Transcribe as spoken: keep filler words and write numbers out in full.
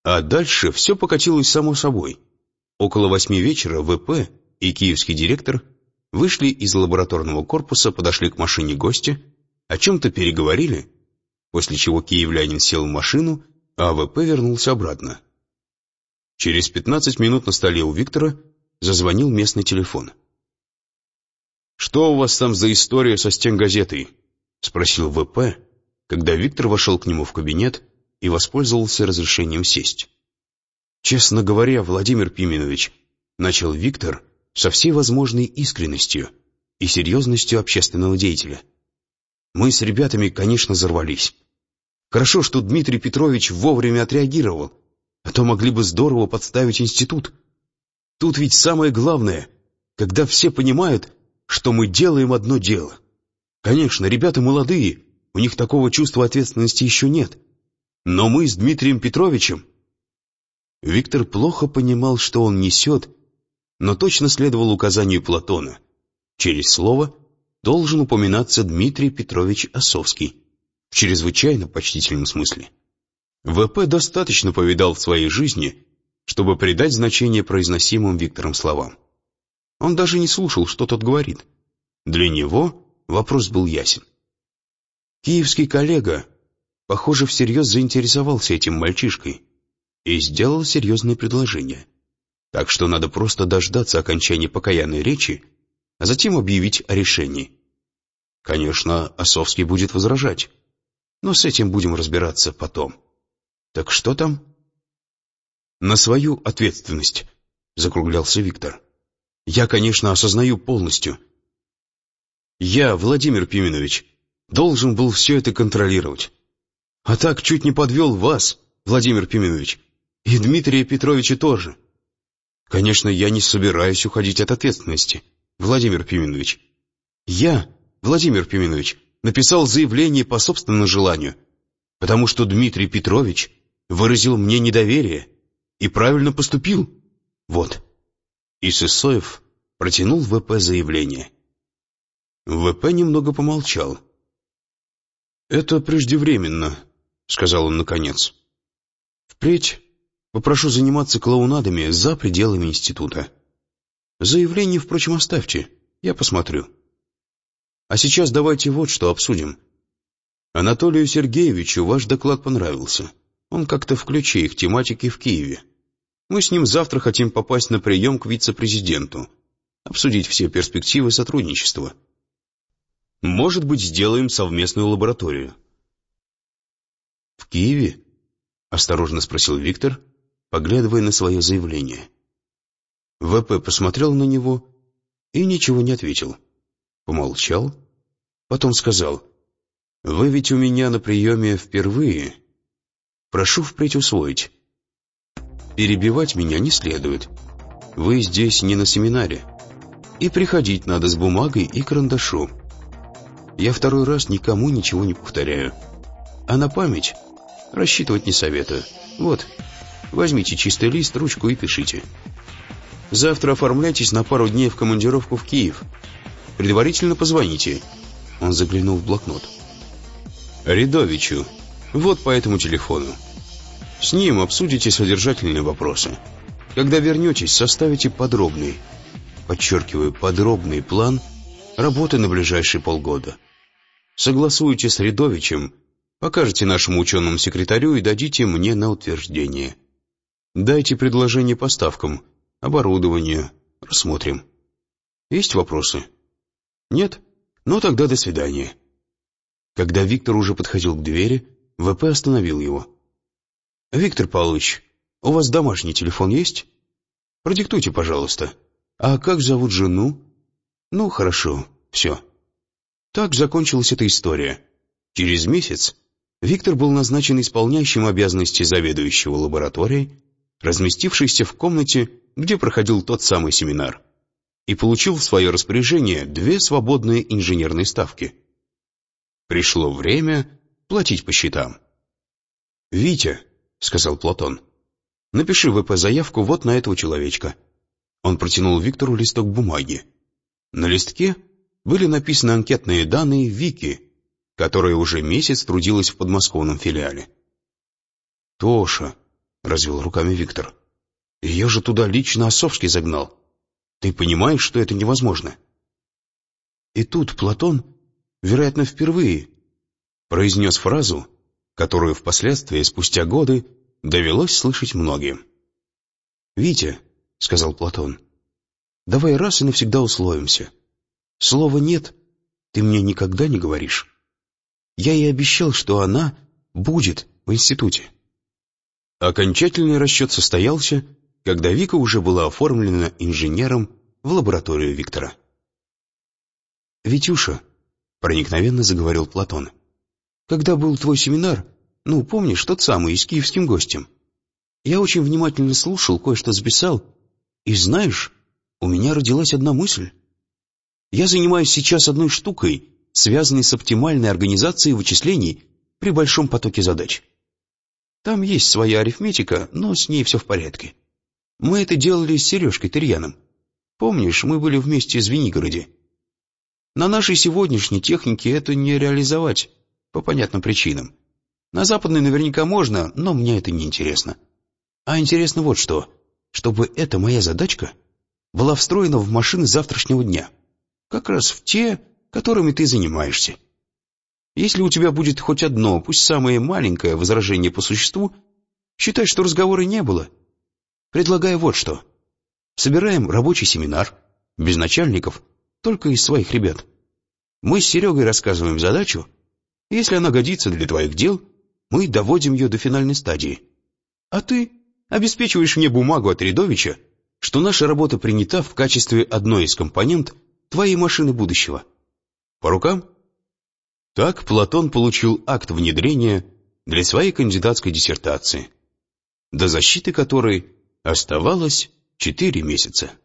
А дальше все покатилось само собой. Около восьми вечера ВП и киевский директор вышли из лабораторного корпуса, подошли к машине гостя, о чем-то переговорили, после чего киевлянин сел в машину, а ВП вернулся обратно. Через пятнадцать минут на столе у Виктора зазвонил местный телефон. «Что у вас там за история со стенгазетой?» — спросил ВП, когда Виктор вошел к нему в кабинет и воспользовался разрешением сесть. «Честно говоря, Владимир Пименович», — начал Виктор со всей возможной искренностью и серьезностью общественного деятеля, «мы с ребятами, конечно, взорвались. Хорошо, что Дмитрий Петрович вовремя отреагировал, а то могли бы здорово подставить институт. Тут ведь самое главное, когда все понимают, что мы делаем одно дело. Конечно, ребята молодые, у них такого чувства ответственности еще нет. Но мы с Дмитрием Петровичем...» Виктор плохо понимал, что он несет, но точно следовал указанию Платона. Через слово должен упоминаться Дмитрий Петрович Осовский, в чрезвычайно почтительном смысле. ВП достаточно повидал в своей жизни, чтобы придать значение произносимым Виктором словам. Он даже не слушал, что тот говорит. Для него вопрос был ясен. Киевский коллега, похоже, всерьез заинтересовался этим мальчишкой и сделал серьезное предложение. Так что надо просто дождаться окончания покаянной речи, а затем объявить о решении. Конечно, Осовский будет возражать, но с этим будем разбираться потом. Так что там? «На свою ответственность», — закруглялся Виктор. «Я, конечно, осознаю полностью. Я, Владимир Пименович, должен был все это контролировать. А так чуть не подвел вас, Владимир Пименович, и Дмитрия Петровича тоже. Конечно, я не собираюсь уходить от ответственности, Владимир Пименович. Я, Владимир Пименович, написал заявление по собственному желанию, потому что Дмитрий Петрович выразил мне недоверие и правильно поступил. Вот». И Сысоев протянул ВП заявление. ВП немного помолчал. «Это преждевременно», — сказал он наконец. «Впредь попрошу заниматься клоунадами за пределами института. Заявление, впрочем, оставьте, я посмотрю. А сейчас давайте вот что обсудим. Анатолию Сергеевичу ваш доклад понравился. Он как-то в ключе их тематики в Киеве. Мы с ним завтра хотим попасть на прием к вице-президенту, обсудить все перспективы сотрудничества. Может быть, сделаем совместную лабораторию». «В Киеве?» — осторожно спросил Виктор, поглядывая на свое заявление. ВП посмотрел на него и ничего не ответил. Помолчал, потом сказал: «Вы ведь у меня на приеме впервые. Прошу впредь усвоить. Перебивать меня не следует. Вы здесь не на семинаре. И приходить надо с бумагой и карандашом. Я второй раз никому ничего не повторяю. А на память рассчитывать не советую. Вот, возьмите чистый лист, ручку и пишите. Завтра оформляйтесь на пару дней в командировку в Киев. Предварительно позвоните». Он заглянул в блокнот. «Рядовичу. Вот по этому телефону. С ним обсудите содержательные вопросы. Когда вернетесь, составите подробный, подчеркиваю, подробный план работы на ближайшие полгода. Согласуйте с Рядовичем, покажете нашему ученому секретарю и дадите мне на утверждение. Дайте предложение по ставкам, оборудованию, рассмотрим. Есть вопросы? Нет? Ну тогда до свидания». Когда Виктор уже подходил к двери, ВП остановил его. «Виктор Павлович, у вас домашний телефон есть? Продиктуйте, пожалуйста. А как зовут жену?» «Ну, хорошо, все». Так закончилась эта история. Через месяц Виктор был назначен исполняющим обязанности заведующего лабораторией, разместившейся в комнате, где проходил тот самый семинар, и получил в свое распоряжение две свободные инженерные ставки. Пришло время платить по счетам. «Витя», — сказал Платон, — «напиши ВП заявку вот на этого человечка». Он протянул Виктору листок бумаги. На листке были написаны анкетные данные Вики, которая уже месяц трудилась в подмосковном филиале. «Тоша», — развел руками Виктор. «Ее же туда лично Осовский загнал. Ты понимаешь, что это невозможно?» И тут Платон, вероятно, впервые произнес фразу, которую впоследствии, спустя годы, довелось слышать многим. «Витя», — сказал Платон, — «давай раз и навсегда условимся. Слова «нет» ты мне никогда не говоришь. Я ей обещал, что она будет в институте». Окончательный расчет состоялся, когда Вика уже была оформлена инженером в лабораторию Виктора. «Витюша», — проникновенно заговорил Платон, — «когда был твой семинар, ну, помнишь, тот самый, с киевским гостем, я очень внимательно слушал, кое-что записал, и знаешь, у меня родилась одна мысль. Я занимаюсь сейчас одной штукой, связанной с оптимальной организацией вычислений при большом потоке задач. Там есть своя арифметика, но с ней все в порядке. Мы это делали с Сережкой Тырьяном. Помнишь, мы были вместе в Звенигороде. На нашей сегодняшней технике это не реализовать, по понятным причинам. На западной наверняка можно, но мне это не интересно. А интересно вот что, чтобы эта моя задачка была встроена в машины завтрашнего дня. Как раз в те, которыми ты занимаешься. Если у тебя будет хоть одно, пусть самое маленькое возражение по существу, считай, что разговора не было. Предлагаю вот что. Собираем рабочий семинар, без начальников, только из своих ребят. Мы с Серегой рассказываем задачу, и если она годится для твоих дел, мы доводим ее до финальной стадии. А ты обеспечиваешь мне бумагу от Рядовича, что наша работа принята в качестве одной из компонент твоей машины будущего. По рукам? Так Платон получил акт внедрения для своей кандидатской диссертации, до защиты которой оставалось четыре месяца.